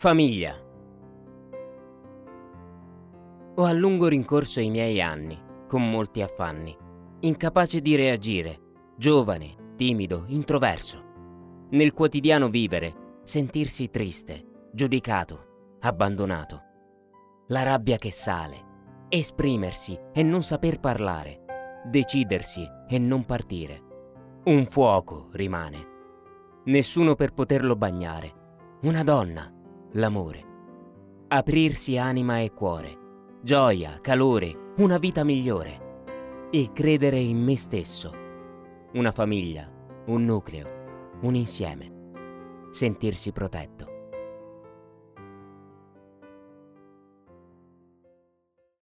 Famiglia. Ho a lungo rincorso i miei anni, con molti affanni, incapace di reagire, giovane, timido, introverso. Nel quotidiano vivere, sentirsi triste, giudicato, abbandonato. La rabbia che sale, esprimersi e non saper parlare, decidersi e non partire. Un fuoco rimane, nessuno per poterlo bagnare. Una donna, l'amore. Aprirsi anima e cuore, gioia, calore, una vita migliore. E credere in me stesso. Una famiglia, un nucleo, un insieme. Sentirsi protetto.